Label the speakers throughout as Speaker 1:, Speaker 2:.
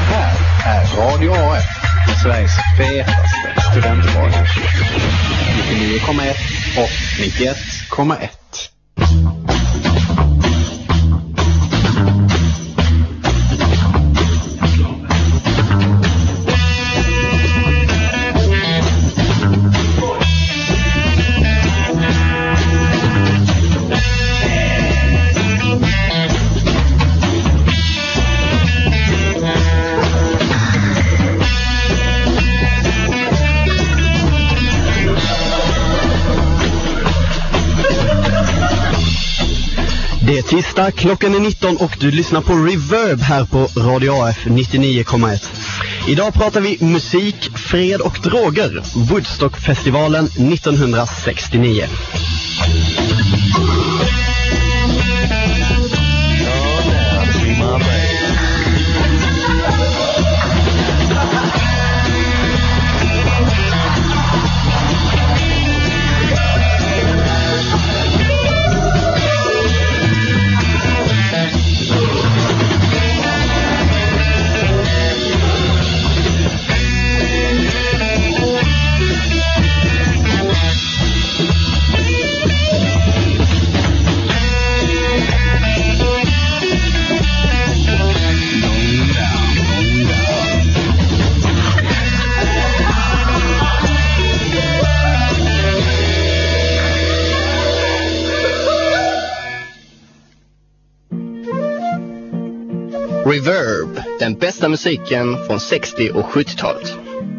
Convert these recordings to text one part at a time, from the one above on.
Speaker 1: här är Radio AF, Sveriges fetaste studentradio. 99,1 och 91,1.
Speaker 2: Det är tisdag, klockan är 19 och du lyssnar på Reverb här på Radio AF 99,1. Idag pratar vi musik, fred och droger. Woodstockfestivalen 1969.
Speaker 3: Reverb, den bästa musiken från 60- och 70-talet.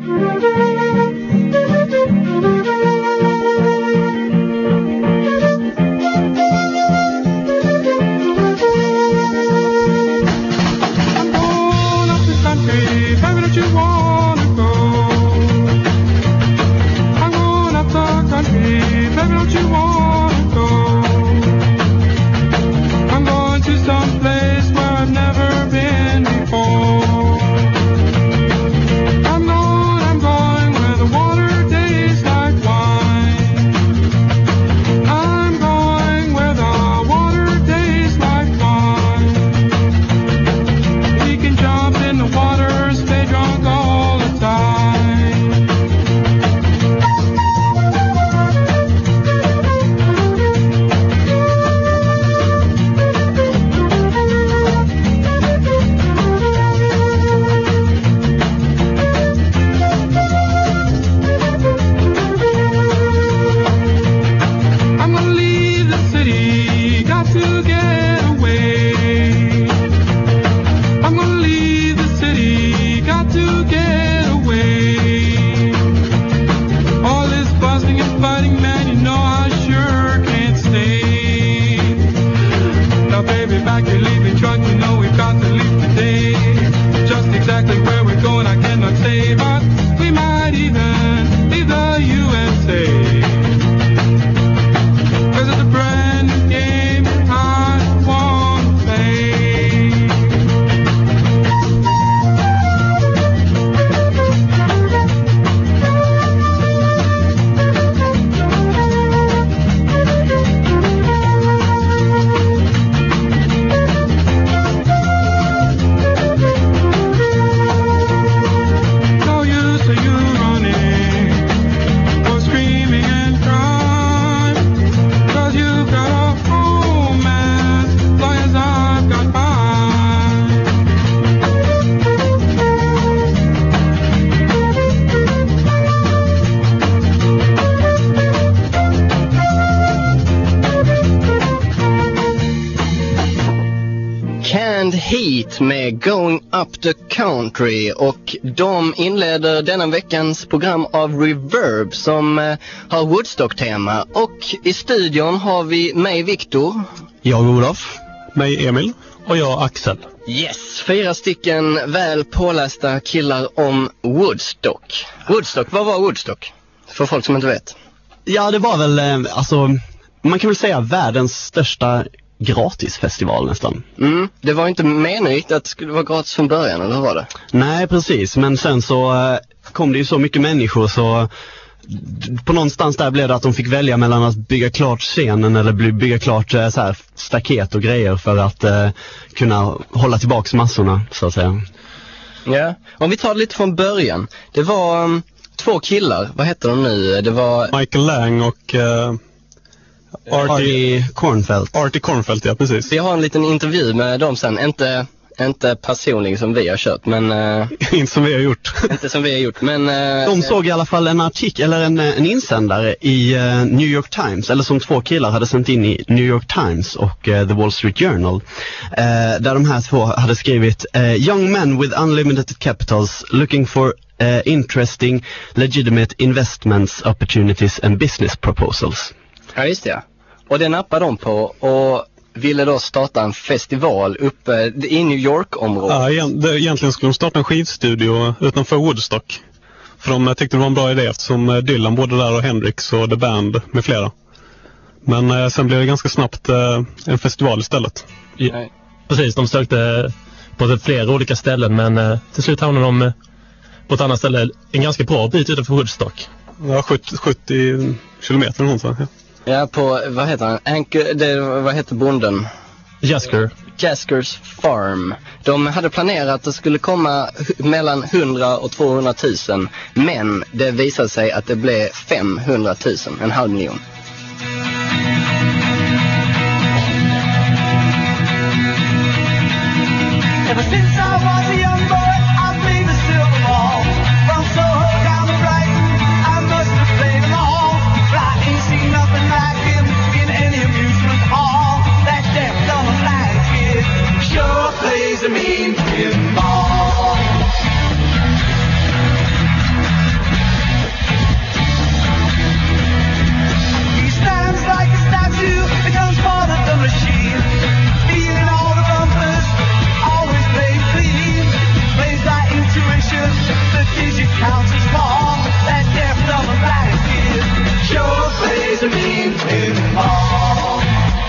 Speaker 3: Med Going Up the Country, och de inleder denna veckans program av Reverb som har Woodstock-tema, och i studion har vi mig Viktor,
Speaker 4: jag Olof, mig Emil och jag Axel.
Speaker 3: Yes, 4 stycken väl pålästa killar om Woodstock. Vad var Woodstock? För folk som inte vet.
Speaker 2: Ja, det var väl alltså, man kan väl säga världens största gratisfestival nästan.
Speaker 3: Det var inte menigt att det skulle vara gratis från början, eller hur var det?
Speaker 2: Nej, precis. Men sen så kom det ju så mycket människor, så på någonstans där blev det att de fick välja mellan att bygga klart scenen eller bygga klart så här staket och grejer för att kunna hålla tillbaks massorna, så att säga.
Speaker 3: Ja, om vi tar det lite från början. Det var två killar, vad heter de nu? Det var
Speaker 4: Michael Lang och
Speaker 2: Artie Kornfeld.
Speaker 4: Artie Kornfeld, ja precis.
Speaker 3: vi har en liten intervju med dem sen, inte personlig som vi har kört, men
Speaker 4: Inte som vi har gjort.
Speaker 3: inte som vi har gjort, men
Speaker 2: De såg i alla fall en artikel eller en insändare i New York Times, eller som två killar hade sänt in i New York Times och The Wall Street Journal, där de här två hade skrivit young men with unlimited capitals looking for interesting legitimate investments opportunities and business proposals.
Speaker 3: ja, just det. Och det nappade de på och ville då starta en festival uppe i New York-området.
Speaker 4: Ja, egentligen skulle de starta en skivstudio utanför Woodstock. För de tyckte det var en bra idé eftersom Dylan bodde där och Hendrix och The Band med flera. Men sen blev det ganska snabbt en festival istället.
Speaker 3: Nej.
Speaker 5: Precis, de sökte på flera olika ställen, men till slut hamnade de på ett annat ställe en ganska bra bit utanför Woodstock.
Speaker 4: Ja, 70 kilometer någonstans. Ja.
Speaker 3: Ja, på, vad heter han? Vad heter bonden? Jaskers Farm. De hade planerat att det skulle komma mellan 100 och 200 000, men det visade sig att det blev 500 000, en halv miljon.
Speaker 6: Ever since I was a young boy, I played the silver ball. From Soho down to Brighton, I must have played them all. But I ain't seen nothing like him in any amusement hall. That deaf, dumb, and blind kid sure plays a mean pinball. He stands like a statue, becomes part of the machine. Feeling all the bumpers, always play clean. Plays like intuition, the digit counts as small. That deaf, dumb, and blind kid sure plays a mean pinball.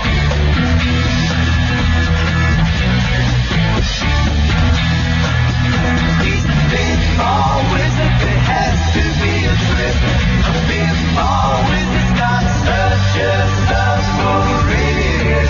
Speaker 6: He's a pinball wizard, there has to be a trick. A pinball wizard's got such a submarine.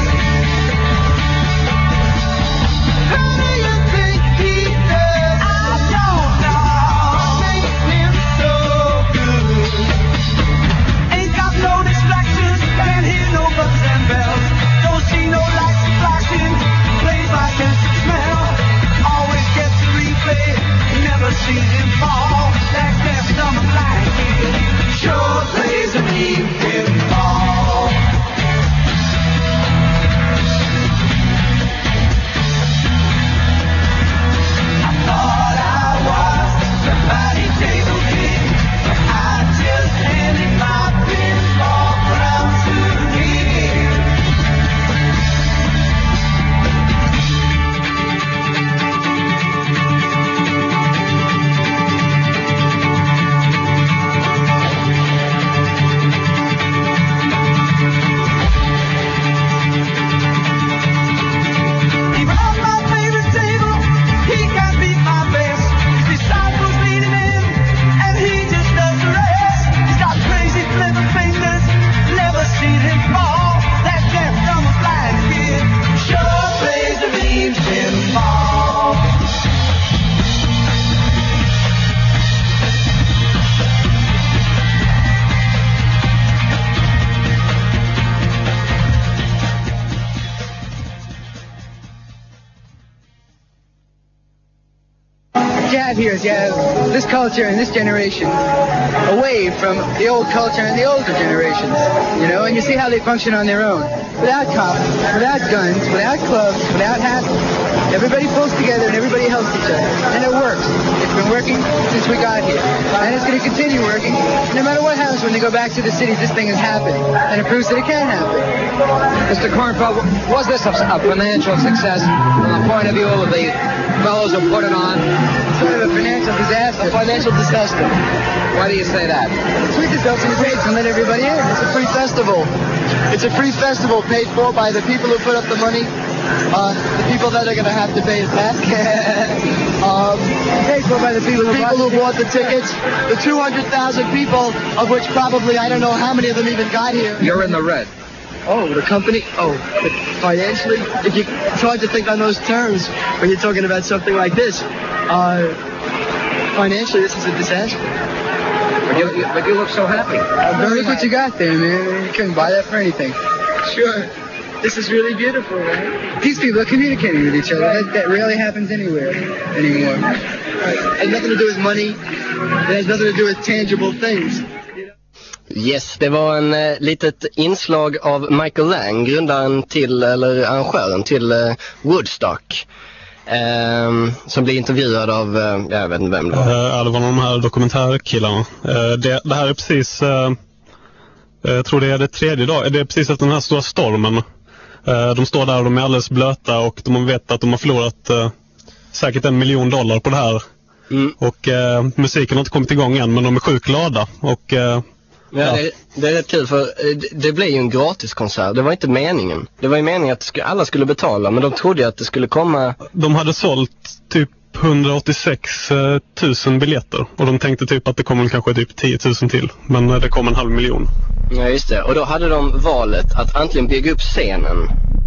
Speaker 6: How do you think he does? I don't know. Makes him so good. Ain't got no distractions, can't hear no buttons and bells. Don't see no lights flashing, plays by sense of smell. Always gets a replay, never seen him fall. That deaf, dumb, and blind kid sure plays a mean pinball. I thought I was somebody table king, but I just handed my pinball crown to him. Even on my favorite table, he can't beat my best. His disciples leading him, and he just does the rest. He's got crazy clever fingers, never seen him fall. That deaf, dumb, and blind kid sure plays a mean pinball.
Speaker 7: What you have here is you have this culture and this generation away from the old culture and the older generations, you know, and you see how they function on their own. Without cops, without guns, without clubs, without hats, everybody pulls together and everybody helps each other. And it works. It's been working since we got here. And it's going to continue working. No matter what happens when they go back to the cities, this thing is happening. And it proves that it can happen.
Speaker 8: Mr. Kornfeld, was this a financial success from the point of view of the fellows who put it on?
Speaker 7: Sort of a financial disaster.
Speaker 8: A financial disaster. Why do you say that?
Speaker 7: We just open the gates and let everybody in. It's a free festival. It's a free festival paid for by the people who put up the money. The people that are going to have to pay it back. Paid for by the people who bought the tickets. The 200,000 people, of which probably I don't know how many of them even got here.
Speaker 8: You're in the red.
Speaker 7: Oh, the company? Oh, financially? It's hard to think on those terms when you're talking about something like this. Financially, this is a disaster.
Speaker 8: But you look so happy.
Speaker 7: Look what you got there, man. You couldn't buy that for anything. Sure. This is really beautiful, right? These people are communicating with each other. That rarely happens anywhere anymore. It has nothing to do with money. It has nothing to do with tangible things.
Speaker 3: Yes, det var en litet inslag av Michael Lang, grundaren till, eller arrangören till Woodstock. Som blir intervjuad av, jag vet inte vem det var.
Speaker 4: Ja, det var de här dokumentärkillarna. Det här är precis, jag tror det är det tredje dag. Det är precis efter den här stora stormen. De står där och de är alldeles blöta och de vet att de har förlorat säkert $1 miljon på det här. Och musiken har inte kommit igång än, men de är sjukt glada. Och
Speaker 3: ja. Det är rätt kul, för det blev ju en gratiskonsert. Det var inte meningen. Det var ju meningen att alla skulle betala, men de trodde att det skulle komma...
Speaker 4: De hade sålt typ 186 000 biljetter. Och de tänkte typ att det kommer kanske typ 10 000 till. Men det kom 500 000.
Speaker 3: Ja, just det. Och då hade de valet att antingen bygga upp scenen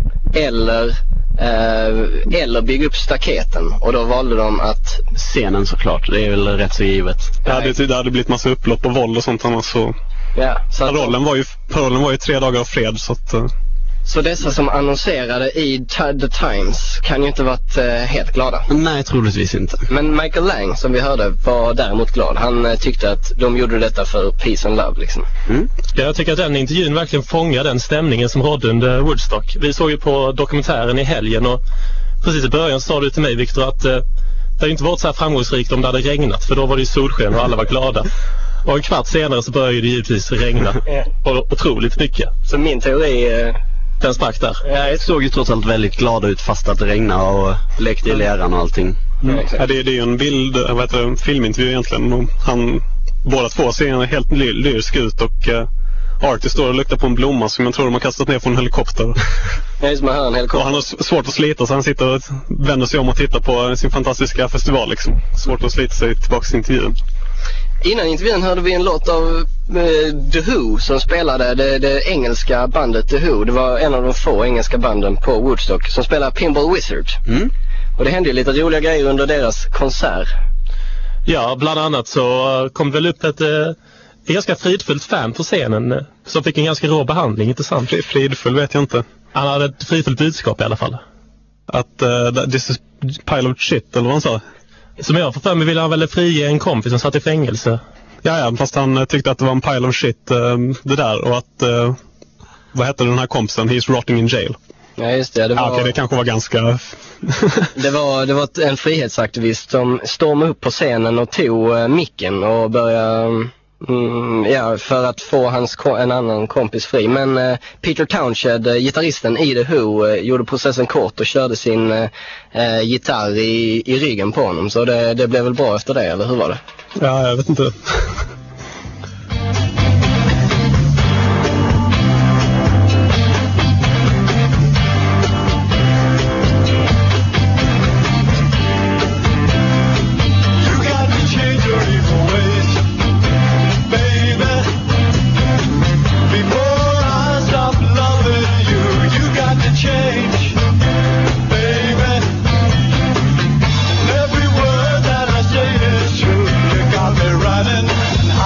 Speaker 3: eller bygga upp staketen. Och då valde de att...
Speaker 2: Scenen såklart, det är väl rätt så givet.
Speaker 4: Det hade blivit massa upplopp och våld och sånt annars så...
Speaker 3: Ja, så
Speaker 4: parollen var ju 3 dagar av fred, så att...
Speaker 3: Så dessa som annonserade i The Times kan ju inte varit helt glada.
Speaker 2: Nej, troligtvis inte.
Speaker 3: Men Michael Lang, som vi hörde, var däremot glad. Han tyckte att de gjorde detta för peace and love liksom.
Speaker 5: Ja, jag tycker att den intervjun verkligen fångar den stämningen som rådde under Woodstock. Vi såg ju på dokumentären i helgen och precis i början sa du till mig, Victor, att det inte varit så här framgångsrikt om det hade regnat, för då var det ju solsken och alla var glada. Och en kvart senare så började det givetvis regna. Och otroligt mycket.
Speaker 3: Så min teori...
Speaker 5: Den sprack där.
Speaker 2: Jag såg ju trots allt väldigt glada ut fast att det regnade och lekte i leran och allting.
Speaker 4: Ja, det är ju en bild, en filmintervju egentligen. Och båda två ser helt lyrisk ut och Artie står och luktar på en blomma som jag tror de har kastat ner från en helikopter.
Speaker 3: Nej, som han helikopter.
Speaker 4: Och han har svårt att slita, så han sitter och vänder sig om och tittar på sin fantastiska festival liksom. Svårt att slita sig tillbaka till intervjun.
Speaker 3: Innan intervjun hörde vi en låt av The Who som spelade det engelska bandet The Who. Det var en av de få engelska banden på Woodstock som spelade Pinball Wizard. Och det hände ju lite roliga grejer under deras konsert.
Speaker 5: Ja, bland annat så kom väl upp ett ganska fridfullt fan på scenen som fick en ganska rå behandling, inte sant?
Speaker 4: Fridfull vet jag inte.
Speaker 5: Han hade ett fridfullt budskap i alla fall.
Speaker 4: Att this is pile of shit, eller vad han sa?
Speaker 5: Som jag för mig ville han väl frige en kompis som satt i fängelse.
Speaker 4: Ja, fast han tyckte att det var en pile of shit det där. Och att, vad hette den här kompisen? He's rotting in jail.
Speaker 3: Ja, just det.
Speaker 4: Okej, det kanske var ganska...
Speaker 3: det var en frihetsaktivist som stormade upp på scenen och tog micken och började... för att få en annan kompis fri. Men Peter Townshend, gitarristen i The Who, gjorde processen kort och körde sin gitarr i ryggen på honom. Så det blev väl bra efter det, eller hur var det?
Speaker 4: Ja, jag vet inte.
Speaker 6: Every word that I say is true. You got me running.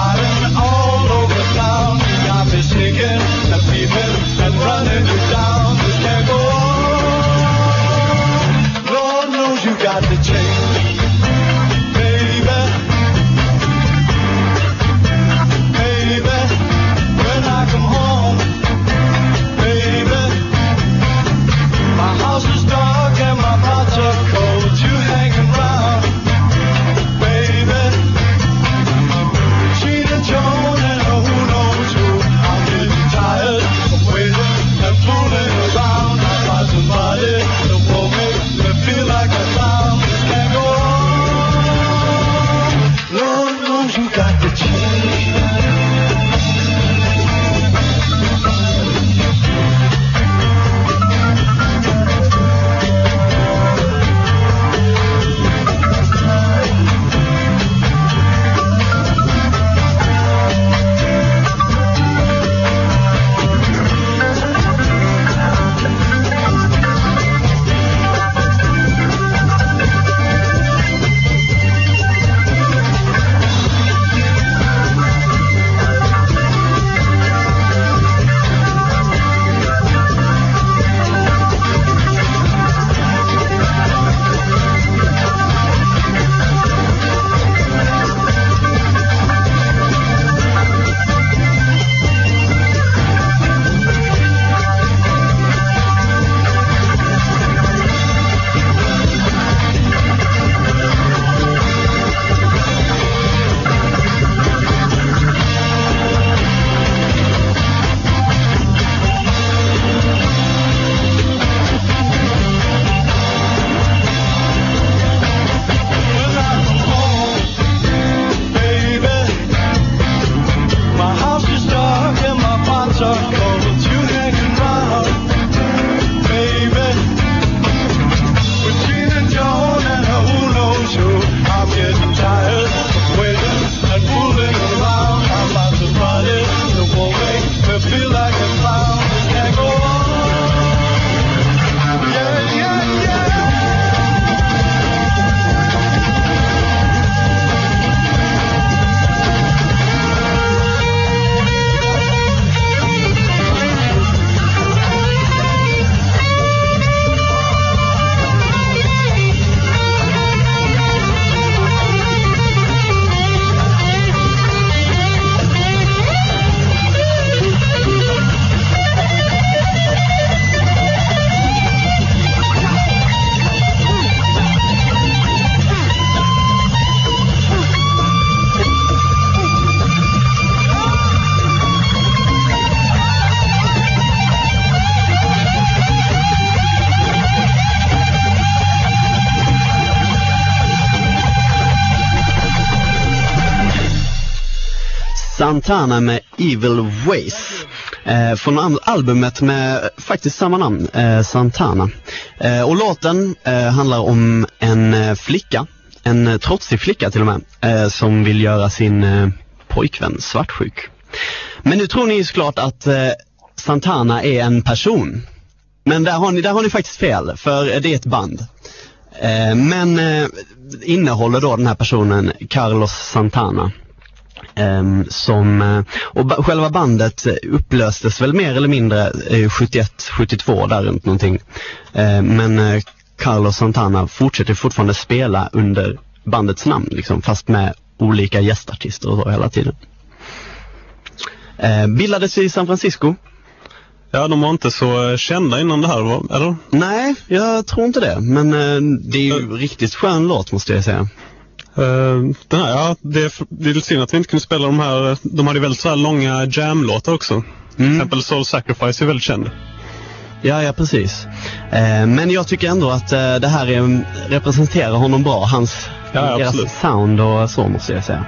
Speaker 2: Santana med Evil Ways. Från albumet med faktiskt samma namn, Santana. Och låten handlar om en flicka, en trotsig flicka till och med, som vill göra sin pojkvän svartsjuk. Men nu tror ni såklart att Santana är en person. Men där har ni faktiskt fel, för det är ett band. Men innehåller då den här personen Carlos Santana. Och själva bandet upplöstes väl mer eller mindre 71-72 där runt någonting. Men Carlos Santana fortsätter fortfarande spela under bandets namn liksom, fast med olika gästartister och så hela tiden. Bildades i San Francisco.
Speaker 4: Ja, de var inte så kända innan det här, eller?
Speaker 2: Nej, jag tror inte det. Men det är ju riktigt skön låt, måste jag säga.
Speaker 4: Den här, ja, det är lite synd att vi inte kunde spela de här. De hade väldigt så här långa jam-låtar också. Till exempel Soul Sacrifice är väldigt känd.
Speaker 2: Ja, precis. Men jag tycker ändå att det här representerar honom bra. Deras sound och så, måste jag säga.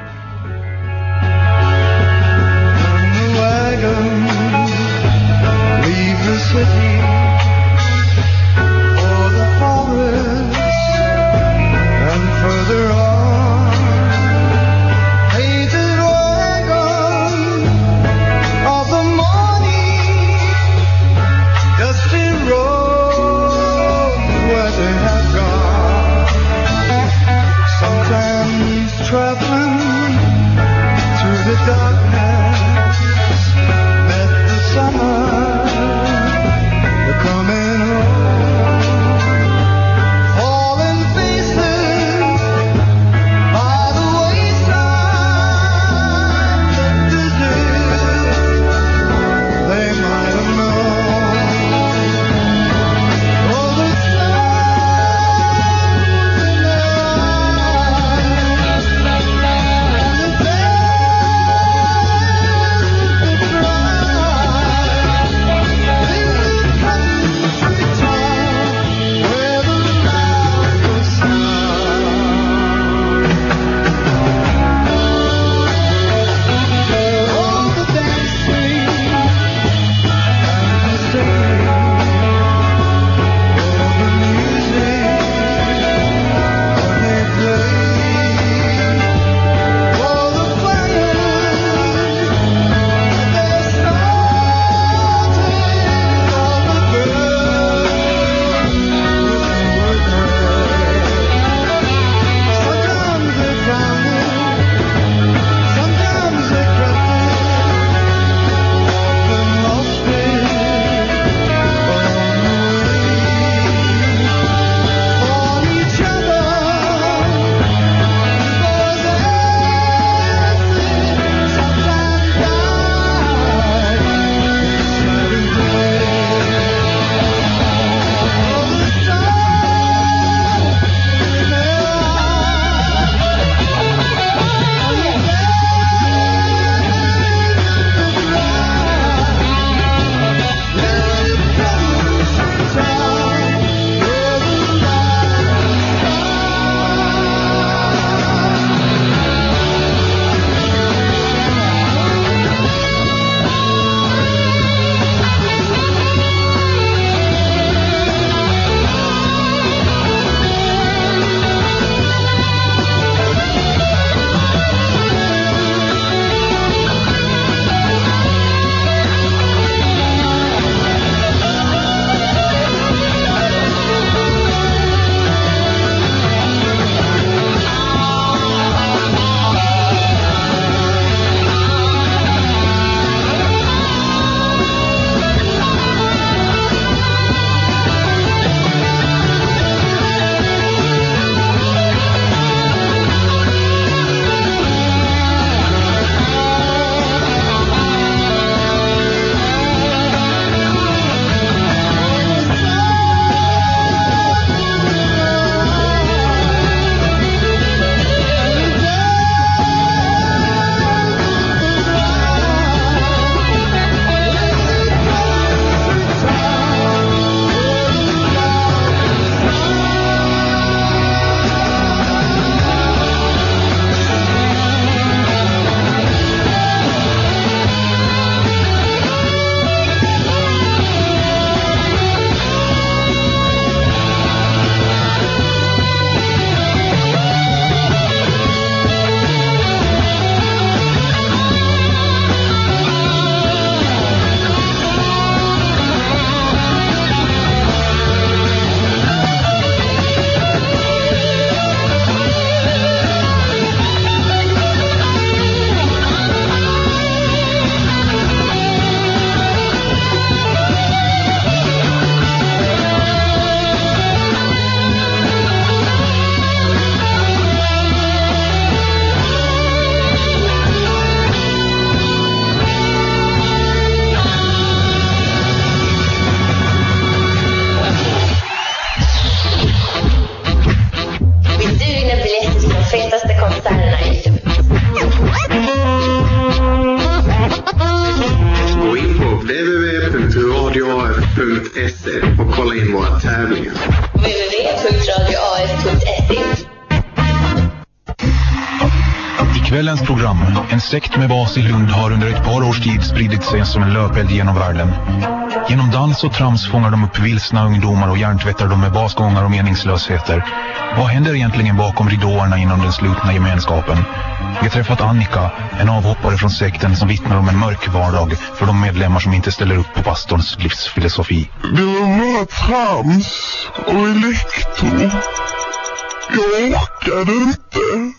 Speaker 9: Kvällens program, en sekt med bas i Lund, har under ett par års tid spridit sig som en löpeld genom världen. Genom dans och trams fångar de upp vilsna ungdomar och hjärntvättar dem med basgångar och meningslösheter. Vad händer egentligen bakom ridåerna inom den slutna gemenskapen? Vi har träffat Annika, en avhoppare från sekten som vittnar om en mörk vardag för de medlemmar som inte ställer upp på pastorns livsfilosofi.
Speaker 10: Det var bara trams och elektro. Jag orkade inte.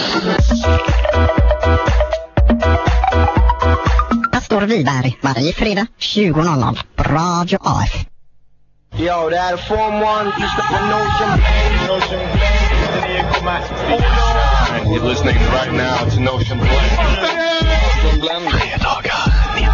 Speaker 11: Pastor Wiberg, varje fredag 20.00 på Radio AF.
Speaker 6: Yo, that Form 1, Mr. Notion.
Speaker 12: You're listening right now to Notion Blend.
Speaker 6: Fredagar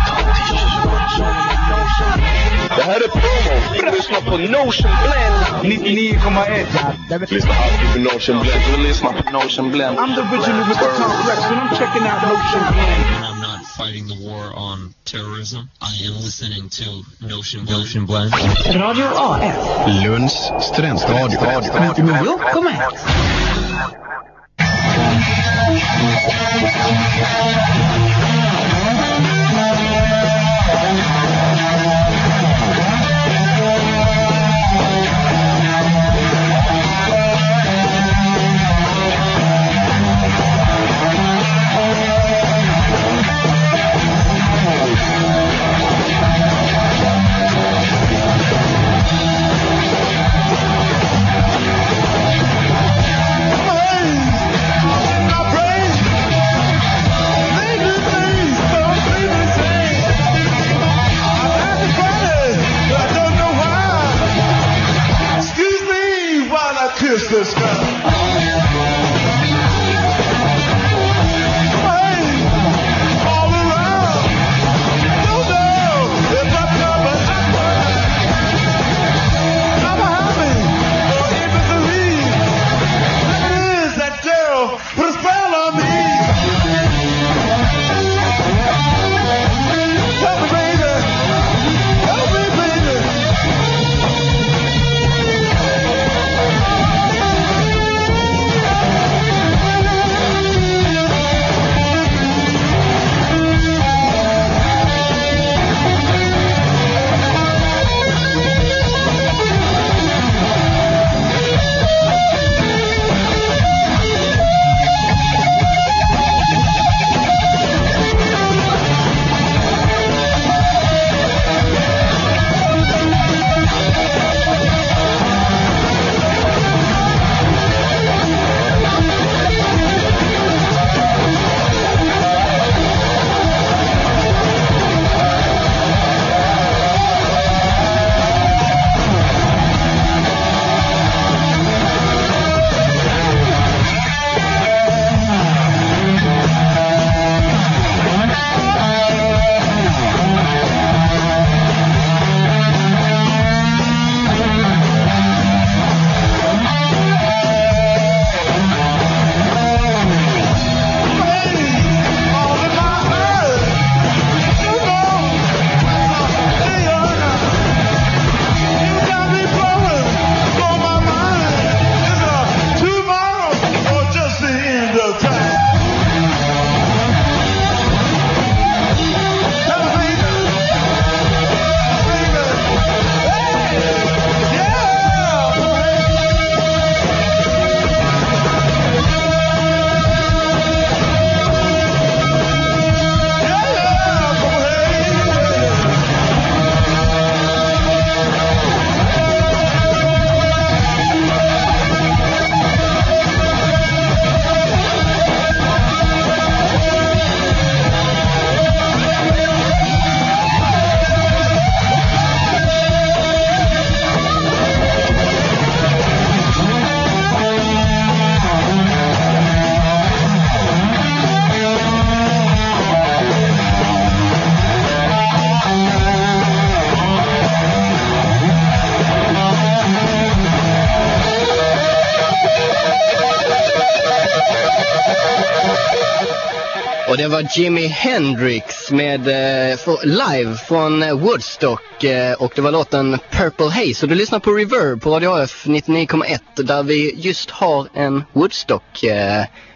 Speaker 6: 19-20.
Speaker 12: Det här är promo. Lyssna på Notion Blend.
Speaker 6: 99,1.
Speaker 12: Lyssna alltid på Notion Blend. Du lyssnar på Notion Blend.
Speaker 6: I'm the original Mr. Complex and I'm checking out Notion Blend.
Speaker 13: I'm not fighting the war on terrorism. I am listening to Notion Blend.
Speaker 14: Radio AF.
Speaker 1: Lunds studentradio.
Speaker 14: 99,1.
Speaker 10: Kiss this guy.
Speaker 3: Och det var Jimi Hendrix med live från Woodstock och det var låten Purple Haze. Och du lyssnar på Reverb på Radio AF 99,1 där vi just har en Woodstock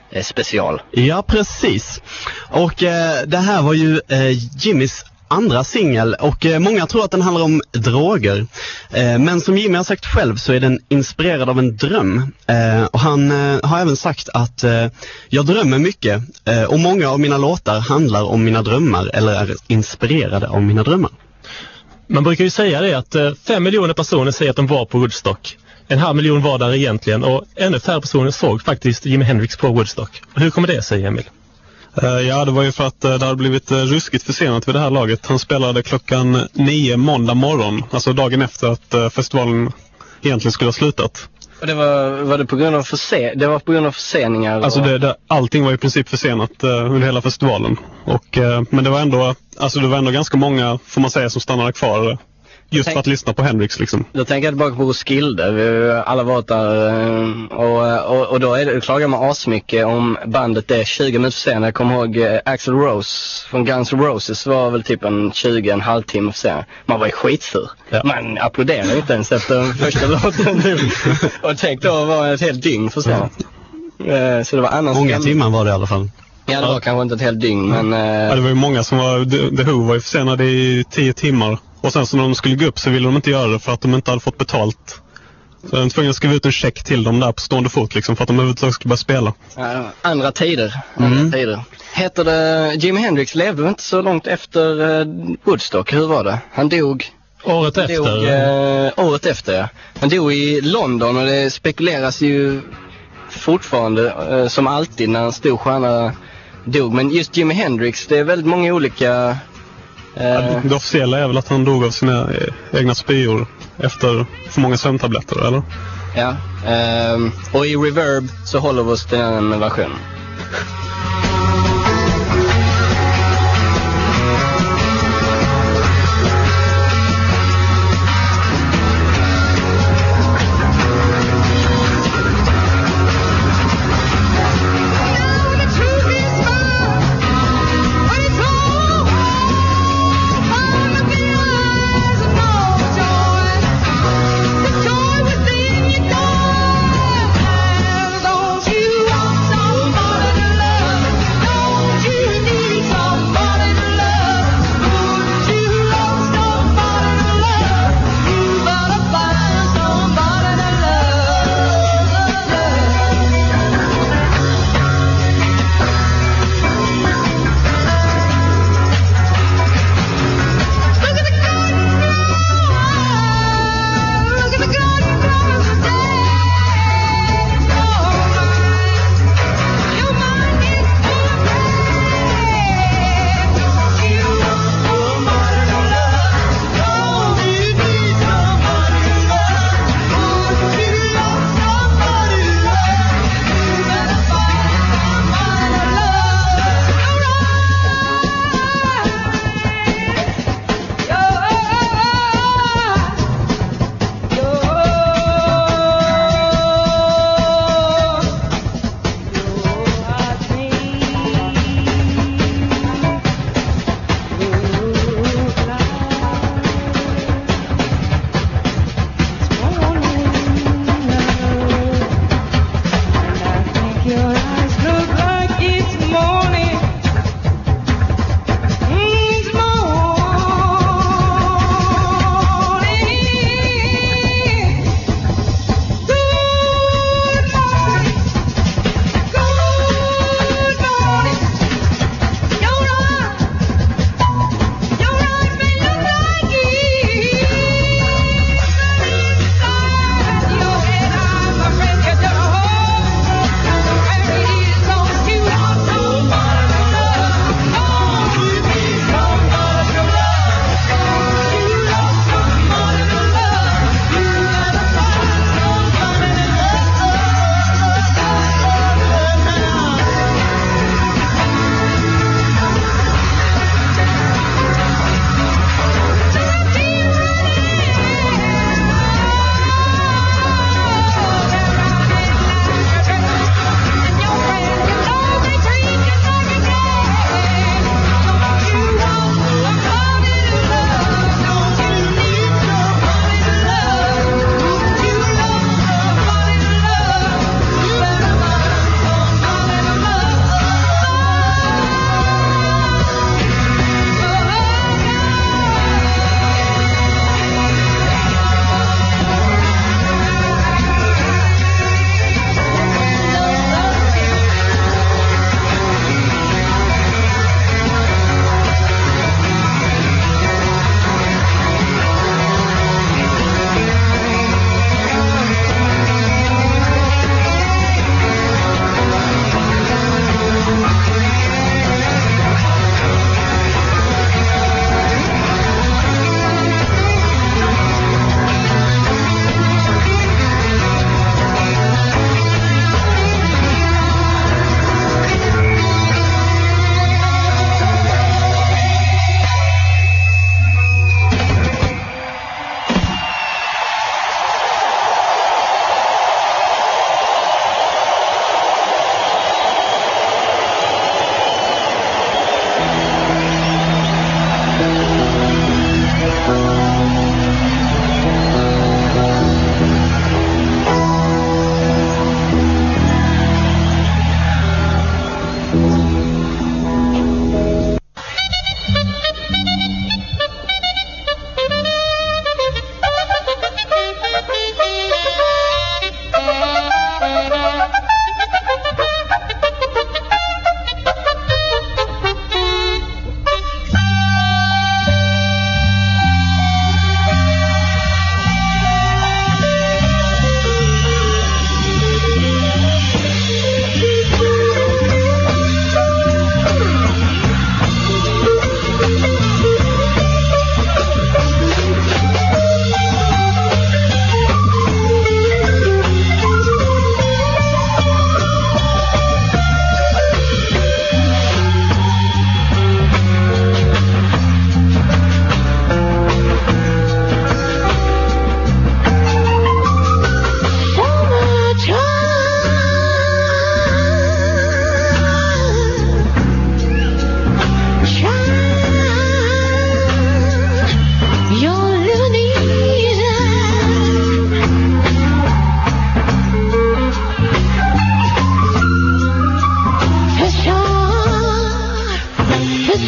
Speaker 3: special.
Speaker 2: Ja, precis. Och det här var ju Jimmys andra singel och många tror att den handlar om droger. Men som Jimmy har sagt själv så är den inspirerad av en dröm. Och han har även sagt att jag drömmer mycket och många av mina låtar handlar om mina drömmar eller är inspirerade av mina drömmar.
Speaker 5: Man brukar ju säga det att 5 miljoner personer säger att de var på Woodstock. 500 000 var där egentligen och ännu färre personer såg faktiskt Jimi Hendrix på Woodstock. Och hur kommer det sig, Emil?
Speaker 4: Ja, det var ju för att det hade blivit ruskigt försenat vid det här laget. Han spelade klockan 9 måndag morgon, alltså dagen efter att festivalen egentligen skulle ha slutat.
Speaker 3: Och det var det på grund av förseningar?
Speaker 4: Alltså allting var i princip försenat under hela festivalen. Men det var ändå ganska många, får man säga, som stannade kvar just för att lyssna på Hendrix liksom.
Speaker 3: Då tänker jag tillbaka på Roskilde. Vi har alla varit där och då klagar man asmycket om bandet är 20 minuter senare. Jag kommer ihåg Axl Rose från Guns N' Roses var väl typ en halvtimme senare. Man var ju skitsur. Ja. Man applåderade inte ens efter första låten. Och tänkte då var ett helt dygn för senare. Så det var annars
Speaker 2: många timmar var det i alla fall.
Speaker 3: Ja, det var kanske inte ett helt dygn, men...
Speaker 4: Ja, det var ju många som var... The Who var ju försenade i 10 timmar. Och sen så när de skulle gå upp så ville de inte göra det för att de inte hade fått betalt. Så de tvungna att skriva ut en check till dem där på stående fot liksom, för att de överhuvudtaget skulle börja spela.
Speaker 3: Ja, andra tider. Heter det... Jimi Hendrix levde inte så långt efter Woodstock. Hur var det? Han dog...
Speaker 5: Året
Speaker 3: efter, ja. Han dog i London och det spekuleras ju fortfarande som alltid när en stor stjärna dog. Men just Jimi Hendrix, det är väldigt många olika...
Speaker 4: Det officiella är väl att han dog av sina egna spyor efter för många sömntabletter, eller?
Speaker 3: Ja, och i Reverb så håller vi oss till den versionen.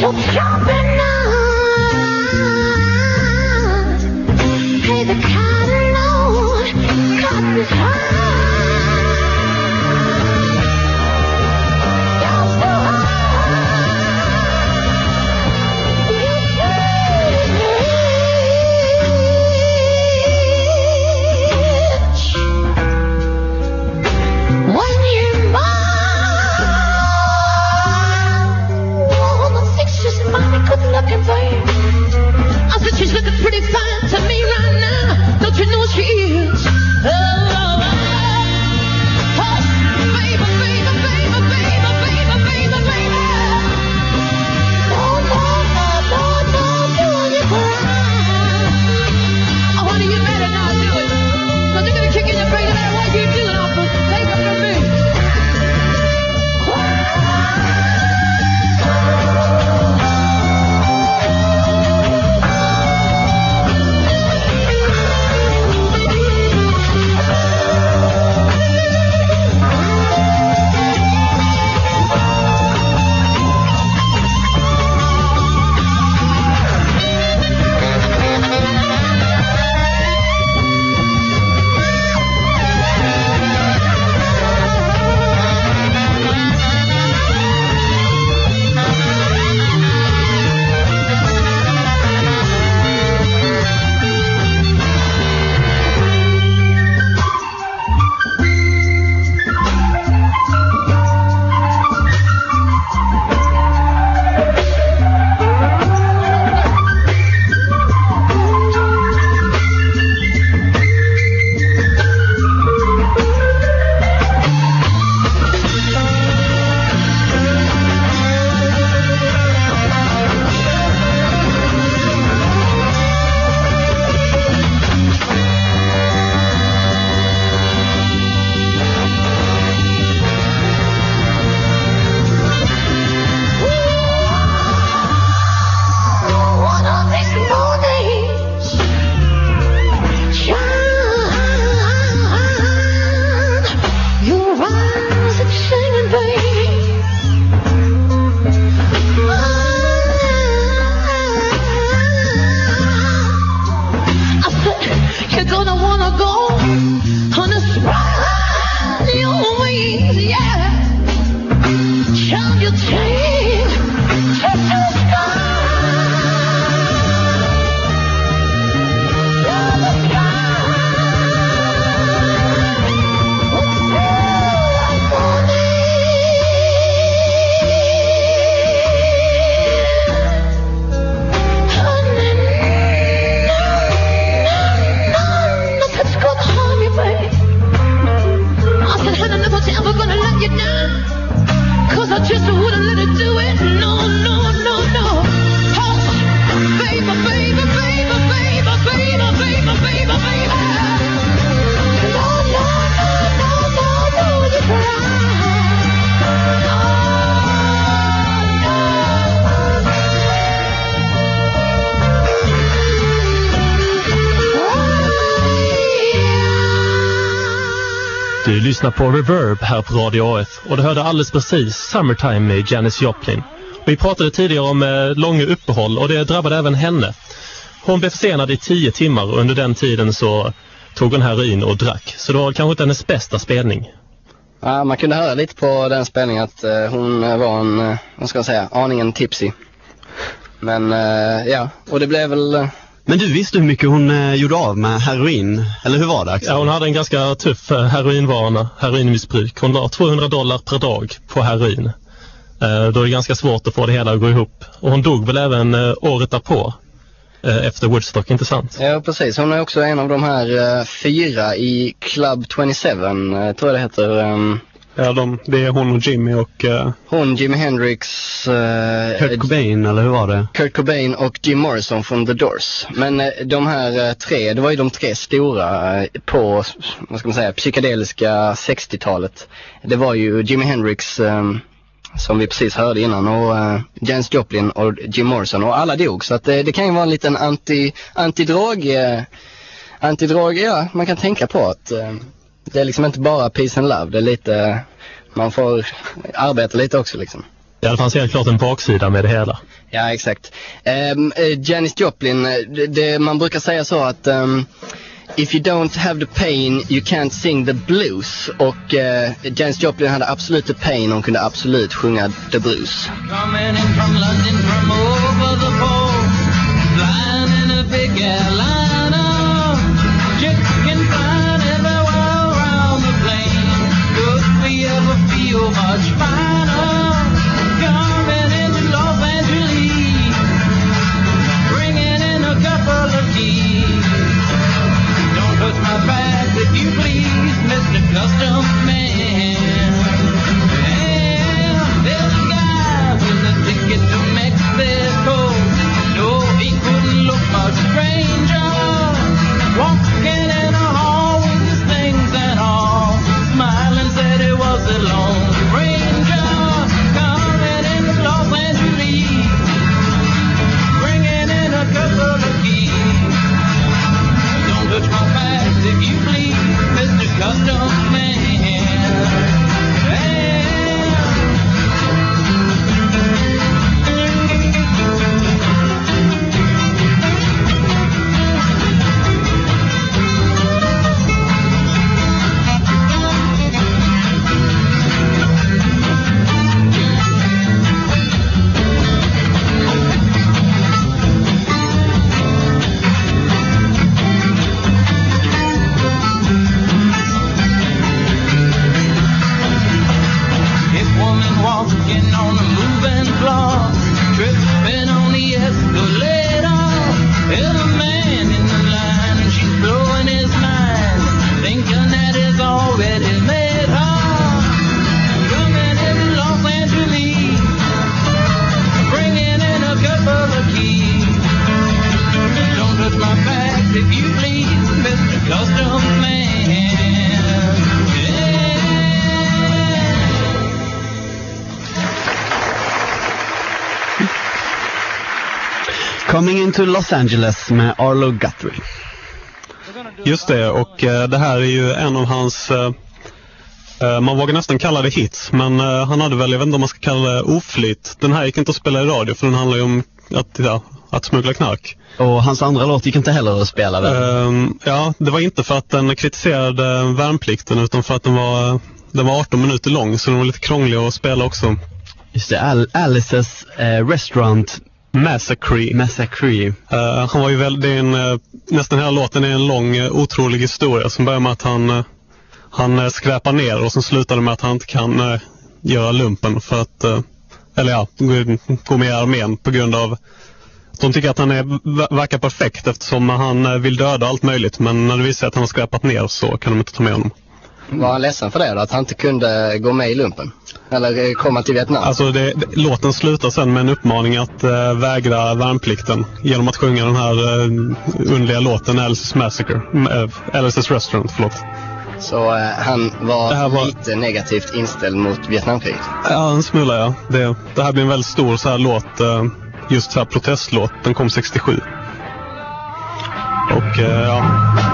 Speaker 6: So jumping on, pay the cotton load, cotton is high. I said she's looking pretty fine to me right now. Don't you know she is? Oh, baby, baby, baby, baby, baby, baby, baby. No, you cry. Oh, honey, you better not do it. 'Cause they're gonna kick in your face no matter what you do. And I'll take it from me.
Speaker 5: Du lyssnar på Reverb här på Radio AF och du hörde alldeles precis Summertime med Janis Joplin. Vi pratade tidigare om långa uppehåll och det drabbade även henne. Hon blev försenad i 10 timmar och under den tiden så tog hon heroin och drack. Så det var kanske inte hennes bästa spelning.
Speaker 3: Ja, man kunde höra lite på den spelningen att hon var en, vad ska jag säga, aningen tipsy. Men ja, och det blev väl...
Speaker 2: Men du visste hur mycket hon gjorde av med heroin, eller hur var det, Axel?
Speaker 5: Ja, hon hade en ganska tuff heroinmissbruk. Hon la $200 per dag på heroin. Då är det ganska svårt att få det hela att gå ihop. Och hon dog väl även året därpå, efter Woodstock, inte sant?
Speaker 3: Ja, precis. Hon är också en av de här 4 i Club 27, tror jag det heter.
Speaker 4: Ja, det är hon och Jimmy och...
Speaker 3: Hon, Jimi Hendrix...
Speaker 2: Kurt Cobain, eller hur var det?
Speaker 3: Kurt Cobain och Jim Morrison från The Doors. Men de här 3, det var ju de 3 stora på, vad ska man säga, psykedeliska 60-talet. Det var ju Jimi Hendrix, som vi precis hörde innan, och Janis Joplin och Jim Morrison, och alla dog. Så att det kan ju vara en liten antidrog, ja, man kan tänka på att... Det är liksom inte bara peace and love, det är lite, man får arbeta lite också liksom.
Speaker 5: Det fanns helt klart en baksida med det hela.
Speaker 3: Ja, exakt. Janis Joplin, man brukar säga så att if you don't have the pain, you can't sing the blues. Och Janis Joplin hade absolut the pain, hon kunde absolut sjunga the blues.
Speaker 6: Coming in from London from over the pole, flying in a big airliner, chicken flying everywhere around the plane. Could we ever feel much finer? Coming into Los Angeles, bringing in a couple of keys. Don't touch my back if you please, Mr. Custom Man. Yeah, there's a guy with a ticket to Mexico. No, he couldn't look much stranger. Walking in a hall with his things and all, smiling said he was a lone ranger. Coming into Los Angeles, bringing in a couple of keys. Don't touch my back if you please, Mr. Custom Man. Walking on a moving floor, tripping on the escalator. There's a man in the line and she's blowing his mind, thinking that it's already made her. Coming in Los Angeles, bringing in a couple of keys. Don't touch my back if you please, Mr. Custom Man.
Speaker 2: Coming into Los Angeles med Arlo Guthrie.
Speaker 4: Just det, och det här är ju en av hans, man vågar nästan kalla det hits, men han hade väl, jag vet inte om man ska kalla det oflyt. Den här gick inte att spela i radio för den handlar ju om att smuggla knark.
Speaker 2: Och hans andra låt gick inte heller att spela väl?
Speaker 4: Ja, det var inte för att den kritiserade värnplikten utan för att den var 18 minuter lång, så den var lite krånglig att spela också.
Speaker 2: Just det, Alice's Restaurant
Speaker 4: Massacre. Han var ju nästan hela låten är en lång otrolig historia som börjar med att han skräpar ner och sen slutar det med att han inte kan göra lumpen för att gå med i armén på grund av att de tycker att han verkar perfekt eftersom han vill döda allt möjligt, men när det visar att han har skräpat ner så kan de inte ta med honom.
Speaker 3: Var han ledsen för det då, att han inte kunde gå med i lumpen? Eller komma till Vietnam?
Speaker 4: Alltså låten slutar sen med en uppmaning att vägra värnplikten genom att sjunga den här underliga låten Alice's Restaurant, förlåt.
Speaker 3: Så han var lite negativt inställd mot Vietnamkriget?
Speaker 4: Ja, en smula, ja. Det här blir en väldigt stor så här låt, just så här protestlåt. Den kom 67. Och ja...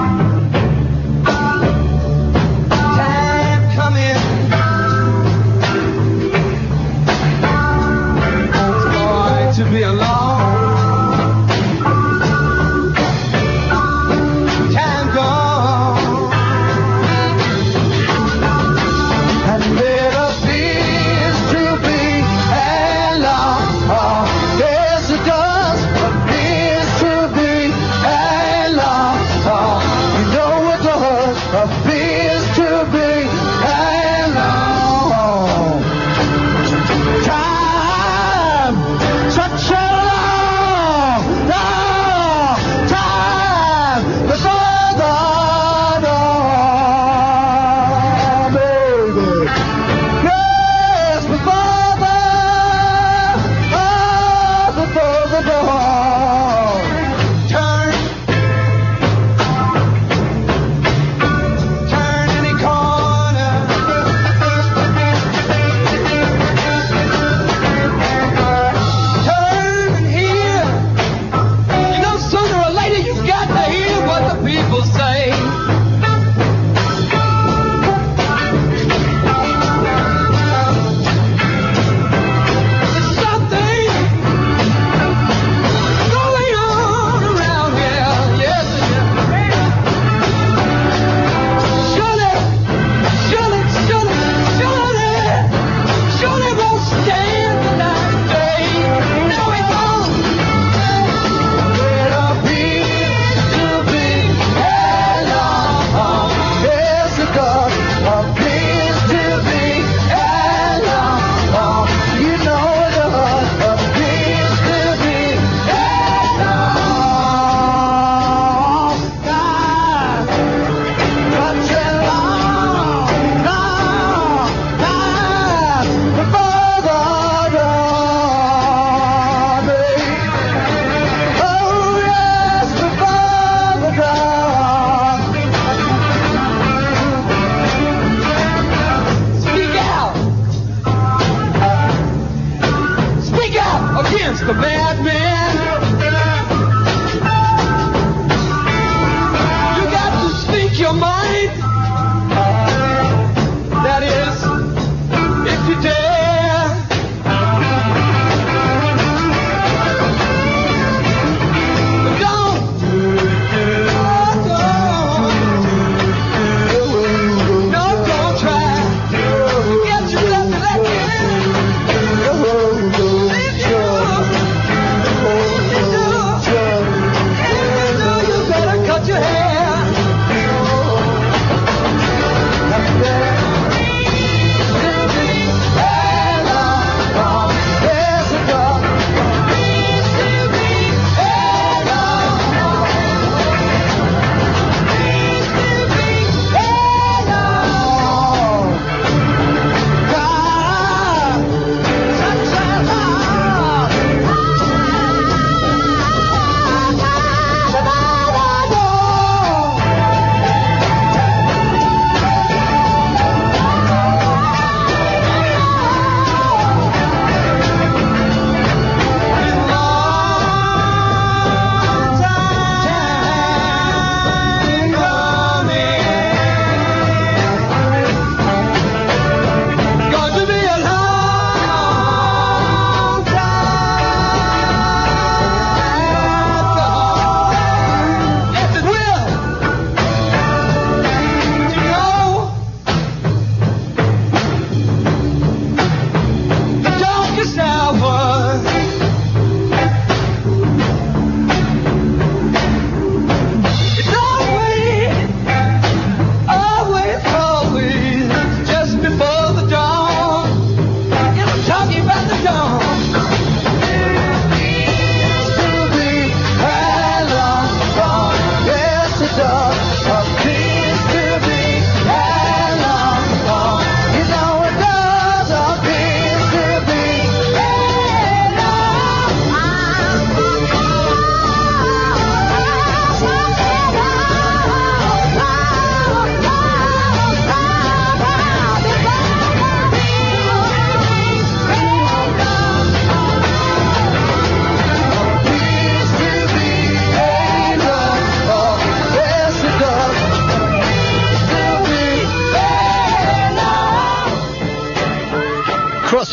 Speaker 6: To be alone, time gone, and let us cease to be alone. Yes, it does, but cease to be alone.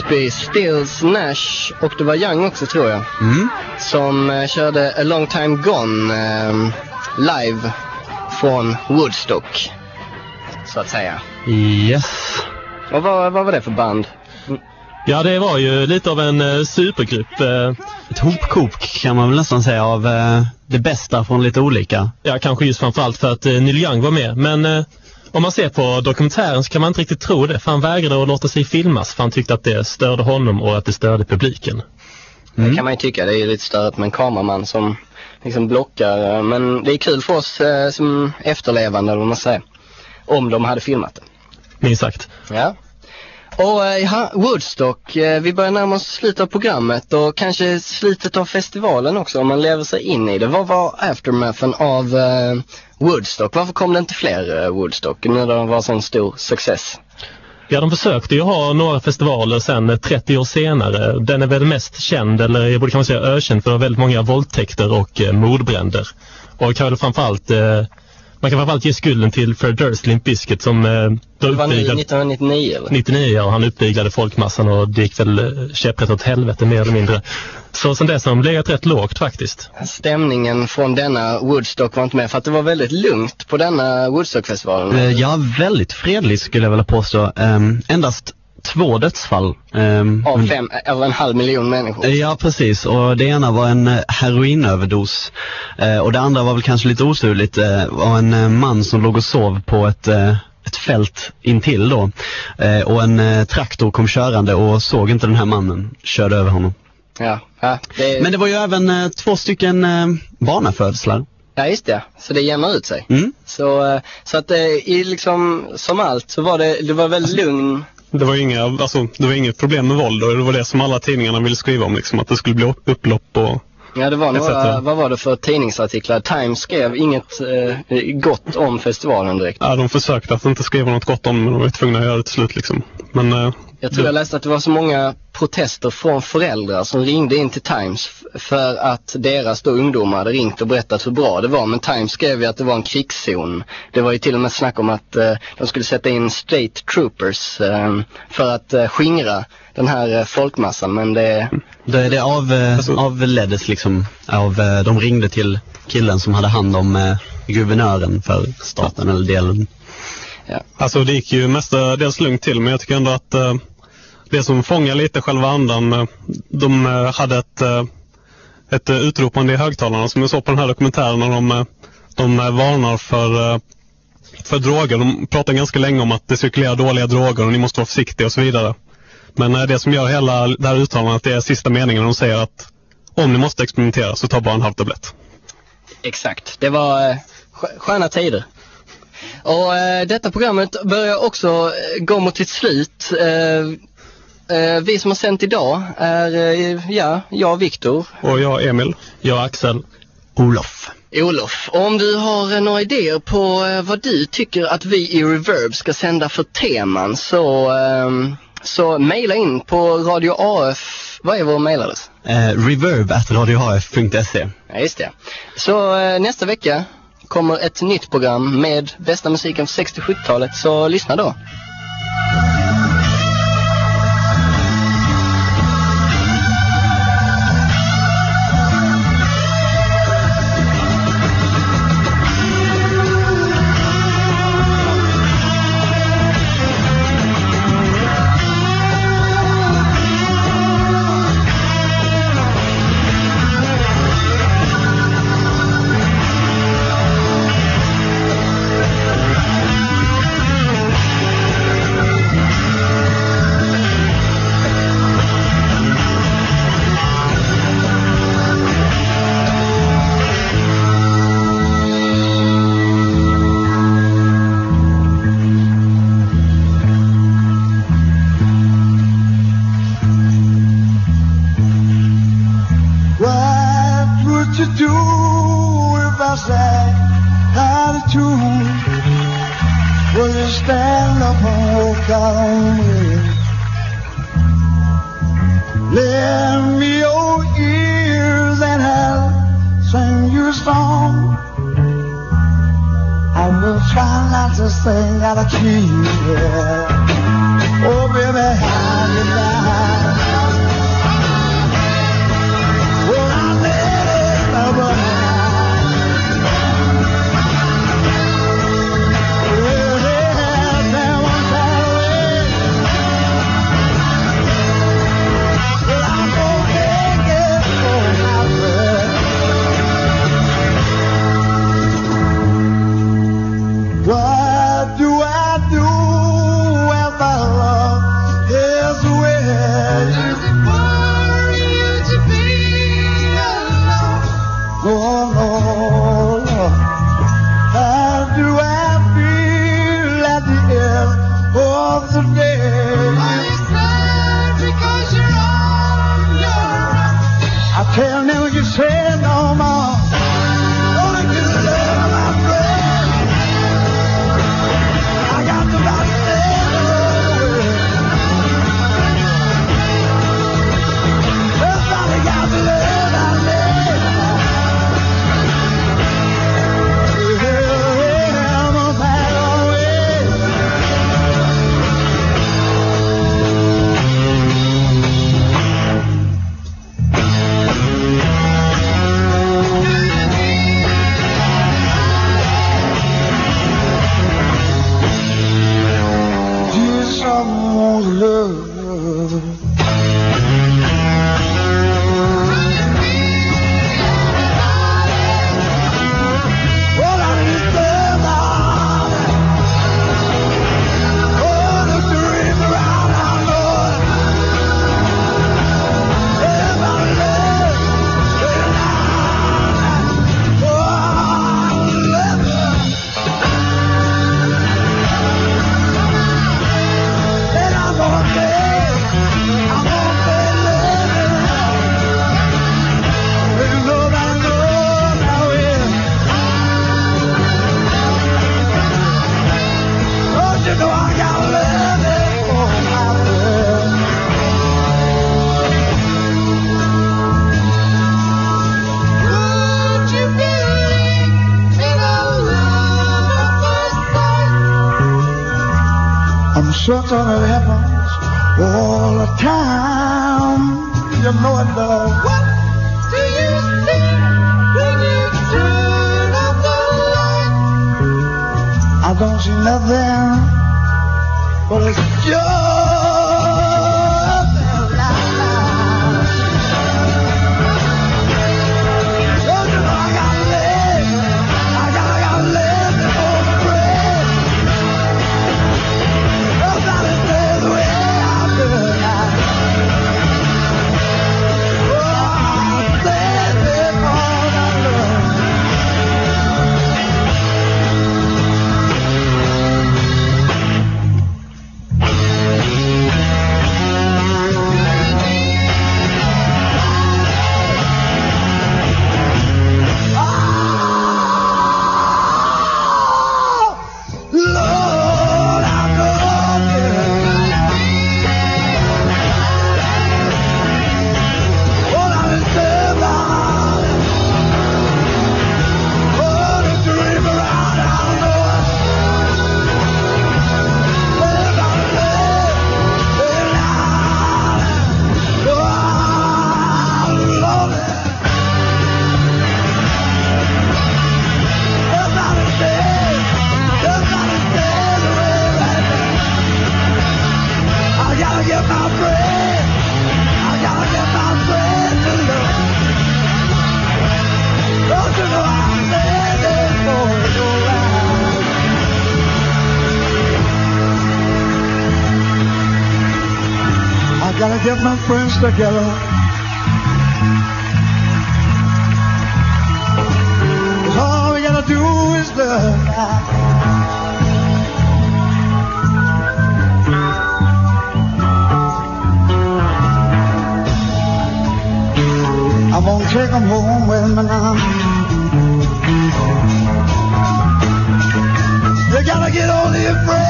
Speaker 3: Crosby, Stills, Nash och det var Young också tror jag. Som körde A Long Time Gone live från Woodstock, så att säga.
Speaker 2: Yes.
Speaker 3: Och vad var det för band?
Speaker 5: Ja, det var ju lite av en supergrupp.
Speaker 2: Ett hopkok kan man väl nästan säga av det bästa från lite olika.
Speaker 5: Ja, kanske just framförallt för att Neil Young var med. Men om man ser på dokumentären så kan man inte riktigt tro det. För han vägrade att låta sig filmas för han tyckte att det störde honom och att det störde publiken.
Speaker 3: Det kan man ju tycka, det är ju lite störigt med en kameraman som liksom blockar. Men det är kul för oss som efterlevande, eller vad man säger, om de hade filmat det.
Speaker 5: Minst sagt.
Speaker 3: Ja. Och Woodstock, vi börjar närma oss slutet av programmet och kanske slutet av festivalen också om man lever sig in i det. Vad var aftermathen av Woodstock? Varför kom det inte fler Woodstock när det var sån stor success?
Speaker 5: Ja, de försökte ju ha några festivaler sen 30 år senare. Den är väl mest känd, eller jag borde kanske säga ökänd, för det var väldigt många våldtäkter och mordbränder. Och kan väl framförallt... Man kan framförallt ge skulden till Fred Durst, Limp Bizkit, som
Speaker 3: det var 1999 eller?
Speaker 5: 99, och han uppviglade folkmassan och det gick väl käpprätt åt helvete mer eller mindre. Så sen dess har de legat rätt lågt faktiskt.
Speaker 3: Stämningen från denna Woodstock var inte med för att det var väldigt lugnt på denna Woodstock-festivalen.
Speaker 2: Ja, väldigt fredlig skulle jag vilja påstå. Endast 2 dödsfall.
Speaker 3: Av 5,5 miljoner människor.
Speaker 2: Ja, precis. Och det ena var en heroinöverdos. Och det andra var väl kanske lite osurligt. Var en man som låg och sov på ett fält intill då. Och en traktor kom körande och såg inte den här mannen. Körde över honom.
Speaker 3: Ja,
Speaker 2: Men det var ju även 2 stycken barnafödslar.
Speaker 3: Ja, just det. Så det jämnar ut sig. Så att i liksom som allt så var det var väldigt lugn.
Speaker 4: Det var inget problem med våld, och det var det som alla tidningarna ville skriva om, liksom, att det skulle bli upplopp och...
Speaker 3: Ja, det var några, vad var det för tidningsartiklar? Times skrev inget gott om festivalen direkt.
Speaker 4: Ja, de försökte att inte skriva något gott om, men de var tvungna att göra det till slut liksom. Men,
Speaker 3: jag tror jag läste att det var så många protester från föräldrar som ringde in till Times för att deras då ungdomar hade ringt och berättat hur bra det var. Men Times skrev ju att det var en krigszon. Det var ju till och med snack om att de skulle sätta in state troopers för att skingra den här folkmassan. Men
Speaker 2: det avleddes liksom av, de ringde till killen som hade hand om guvernören för staten eller delen.
Speaker 3: Ja.
Speaker 4: Alltså det gick ju mestadels lugnt till, men jag tycker ändå att det som fångar lite själva andan, de hade ett utropande i högtalarna som jag såg på den här dokumentären, och de varnar för droger. De pratar ganska länge om att det cirkulerar dåliga droger och ni måste vara försiktiga och så vidare. Men det som gör hela det här uttalandet, det är sista meningen, de säger att om ni måste experimentera så ta bara en halv tablett.
Speaker 3: Exakt, det var sköna tider. Och detta programmet börjar också gå mot sitt slut. Vi som har sänt idag är jag Viktor.
Speaker 4: Och jag Emil.
Speaker 5: Jag Axel.
Speaker 2: Olof.
Speaker 3: Om du har några idéer på vad du tycker att vi i Reverb ska sända för teman, så mejla in på Radio AF. Vad är vår mejladress?
Speaker 2: reverb@radioaf.se.
Speaker 3: Ja, just det. Så nästa vecka kommer ett nytt program med bästa musiken från 60-70-talet, så lyssna då.
Speaker 6: Lend me your ears and I'll sing you a song. I will try not to sing out of key. Oh, baby, how you lie? thought it happens all the time. You know it does. What do you see when you turn off the light? I don't see nothing, but it's just get my friends together. All we gotta do is love. I'm gonna take them home with me now. You gotta get all your friends.